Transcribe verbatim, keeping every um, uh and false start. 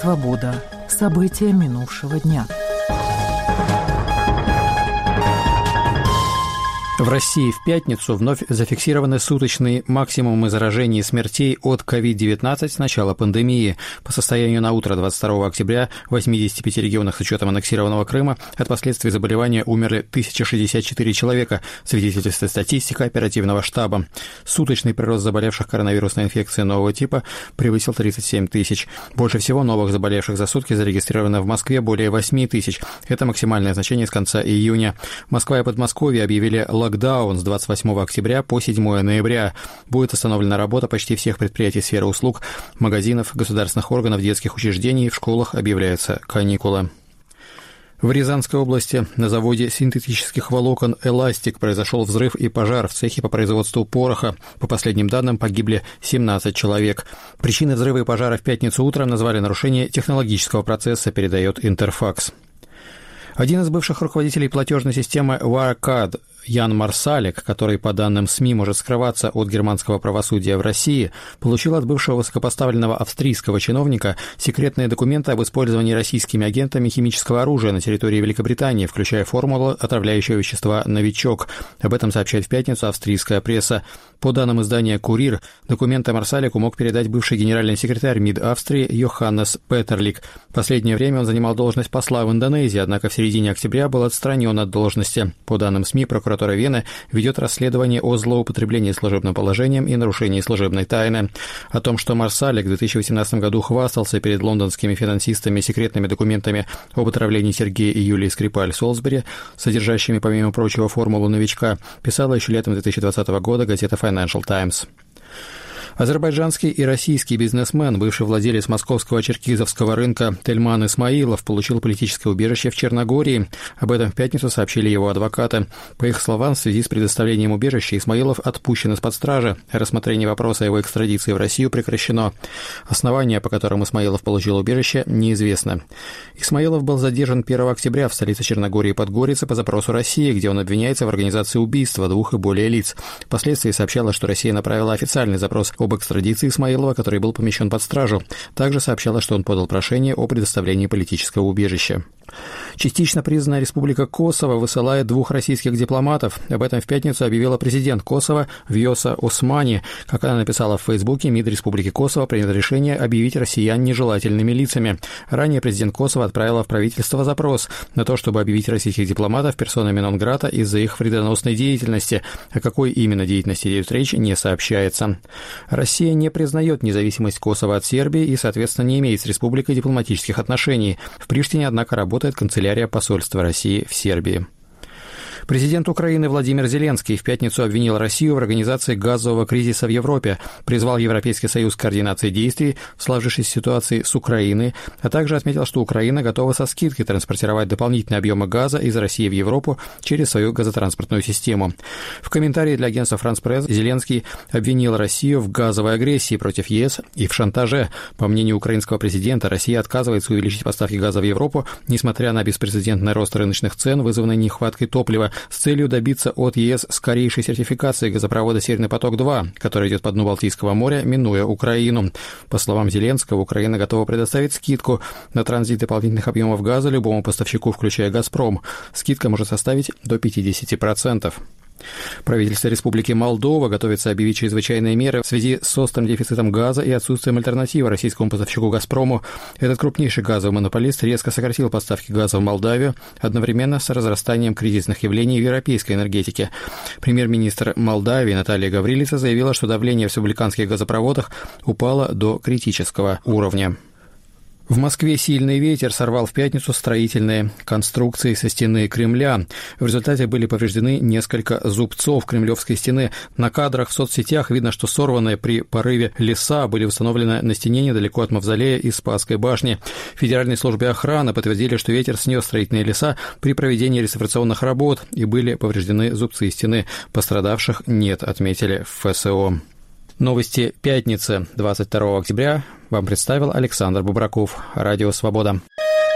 «Свобода». События минувшего дня. В России в пятницу вновь зафиксированы суточные максимумы заражений и смертей от ковид девятнадцать с начала пандемии. По состоянию на утро двадцать второго октября в восьмидесяти пяти регионах с учетом аннексированного Крыма от последствий заболевания умерли тысяча шестьдесят четыре человека, свидетельствует статистика оперативного штаба. Суточный прирост заболевших коронавирусной инфекцией нового типа превысил тридцать семь тысяч. Больше всего новых заболевших за сутки зарегистрировано в Москве более восемь тысяч. Это максимальное значение с конца июня. Москва и Подмосковье объявили локдаун. Локдаун с двадцать восьмого октября по седьмого ноября. Будет остановлена работа почти всех предприятий сферы услуг, магазинов, государственных органов, детских учреждений, в школах объявляются каникулы. В Рязанской области на заводе синтетических волокон «Эластик» произошел взрыв и пожар в цехе по производству пороха. По последним данным, погибли семнадцать человек. Причиной взрыва и пожара в пятницу утром назвали нарушение технологического процесса, передает Интерфакс. Один из бывших руководителей платежной системы Wirecard, Ян Марсалик, который, по данным СМИ, может скрываться от германского правосудия в России, получил от бывшего высокопоставленного австрийского чиновника секретные документы об использовании российскими агентами химического оружия на территории Великобритании, включая формулу отравляющего вещества «Новичок». Об этом сообщает в пятницу австрийская пресса. По данным издания «Курир», документы Марсалику мог передать бывший генеральный секретарь МИД Австрии Йоханнес Петерлик. В последнее время он занимал должность посла в Индонезии, однако в середине октября был отстранен от должности. По данным СМИ, прокуратура Вены ведет расследование о злоупотреблении служебным положением и нарушении служебной тайны. О том, что Марсалик в две тысячи восемнадцатом году хвастался перед лондонскими финансистами секретными документами об отравлении Сергея и Юлии Скрипаль-Солсбери, содержащими, помимо прочего, формулу «Новичка», писала еще летом две тысячи двадцатого года газета Financial Times. Азербайджанский и российский бизнесмен, бывший владелец московского черкизовского рынка Тельман Исмаилов, получил политическое убежище в Черногории. Об этом в пятницу сообщили его адвокаты. По их словам, в связи с предоставлением убежища Исмаилов отпущен из-под стражи. Рассмотрение вопроса о его экстрадиции в Россию прекращено. Основания, по которым Исмаилов получил убежище, неизвестно. Исмаилов был задержан первого октября в столице Черногории Подгорице по запросу России, где он обвиняется в организации убийства двух и более лиц. Впоследствии сообщалось, что Россия направила официальный запрос об экстрадиции Исмаилова, который был помещен под стражу. Также сообщалось, что он подал прошение о предоставлении политического убежища. Частично признанная Республика Косово высылает двух российских дипломатов. Об этом в пятницу объявила президент Косово Вьоса Османи. Как она написала в Фейсбуке, МИД Республики Косово принял решение объявить россиян нежелательными лицами. Ранее президент Косово отправила в правительство запрос на то, чтобы объявить российских дипломатов персонами нон-грата из-за их вредоносной деятельности. О какой именно деятельности идет речь, не сообщается. Россия не признает независимость Косово от Сербии и, соответственно, не имеет с республикой дипломатических отношений. В Приштине, однако, работает канцелярия посольства России в Сербии. Президент Украины Владимир Зеленский в пятницу обвинил Россию в организации газового кризиса в Европе, призвал Европейский Союз к координации действий в сложившейся ситуации с Украиной, а также отметил, что Украина готова со скидкой транспортировать дополнительные объемы газа из России в Европу через свою газотранспортную систему. В комментарии для агентства France Press Зеленский обвинил Россию в газовой агрессии против ЕС и в шантаже. По мнению украинского президента, Россия отказывается увеличить поставки газа в Европу, несмотря на беспрецедентный рост рыночных цен, вызванный нехваткой топлива, с целью добиться от ЕС скорейшей сертификации газопровода «Северный поток-два», который идет по дну Балтийского моря, минуя Украину. По словам Зеленского, Украина готова предоставить скидку на транзит дополнительных объемов газа любому поставщику, включая «Газпром». Скидка может составить до пятьдесят процентов. Правительство Республики Молдова готовится объявить чрезвычайные меры в связи с острым дефицитом газа и отсутствием альтернативы российскому поставщику «Газпрому». Этот крупнейший газовый монополист резко сократил поставки газа в Молдавию одновременно с разрастанием кризисных явлений в европейской энергетике. Премьер-министр Молдавии Наталья Гаврилица заявила, что давление в республиканских газопроводах упало до критического уровня. В Москве сильный ветер сорвал в пятницу строительные конструкции со стены Кремля. В результате были повреждены несколько зубцов Кремлевской стены. На кадрах в соцсетях видно, что сорванные при порыве леса были установлены на стене недалеко от Мавзолея и Спасской башни. В Федеральной службе охраны подтвердили, что ветер снес строительные леса при проведении реставрационных работ и были повреждены зубцы стены. Пострадавших нет, отметили в ФСО. Новости пятницы, двадцать второго октября, вам представил Александр Бубраков. Радио «Свобода».